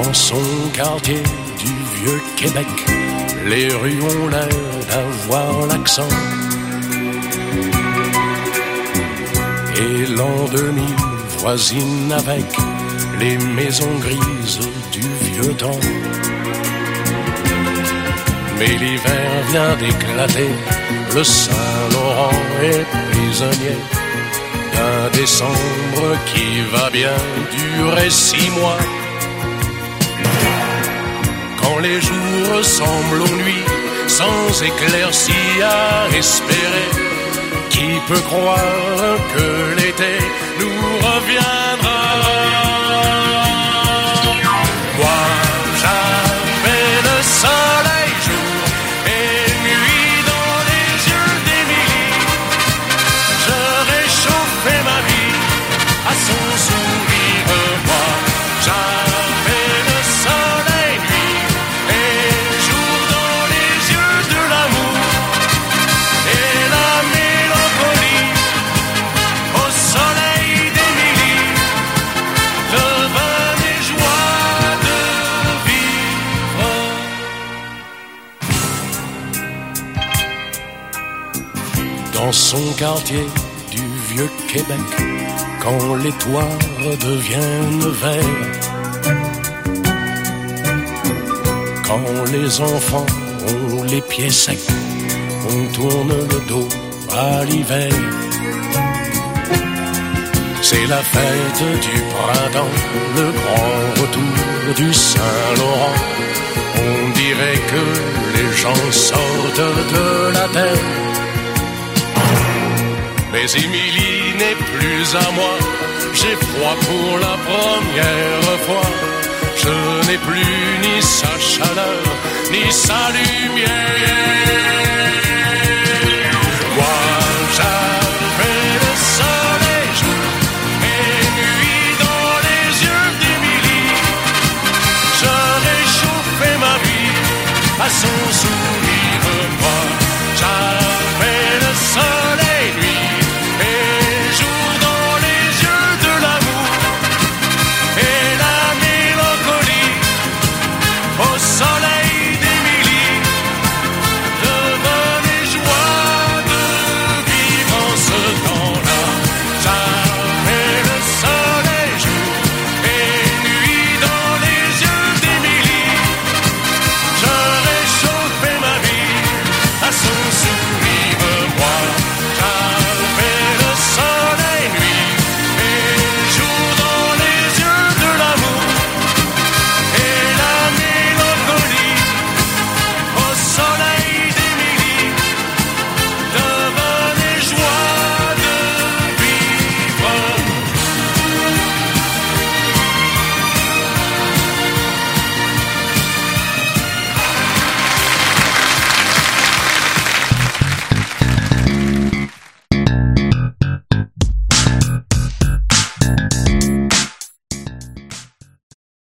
Dans son quartier du vieux Québec, les rues ont l'air d'avoir l'accent. Et l'an 2000 voisine avec les maisons grises du vieux temps. Mais l'hiver vient d'éclater, le Saint-Laurent est prisonnier d'un décembre qui va bien durer 6 mois. Quand les jours ressemblent aux nuits, sans éclaircie à espérer, qui peut croire que l'été nous reviendra? Moi, j'avais le soleil jour et nuit dans les yeux d'Émilie. Je réchauffais ma vie à son sourire. Moi, j'avais le soleil nuit et jour dans les yeux de l'amour et la mélancolie au soleil d'Émilie. Le vin des joies de vivre. Dans son quartier du vieux Québec, quand les toits deviennent verts, quand les enfants ont les pieds secs, on tourne le dos à l'hiver. C'est la fête du printemps, le grand retour du Saint-Laurent. On dirait que les gens sortent de la terre. Mais Émilie n'est plus à moi, j'ai froid pour la première fois. Je n'ai plus ni sa chaleur, ni sa lumière.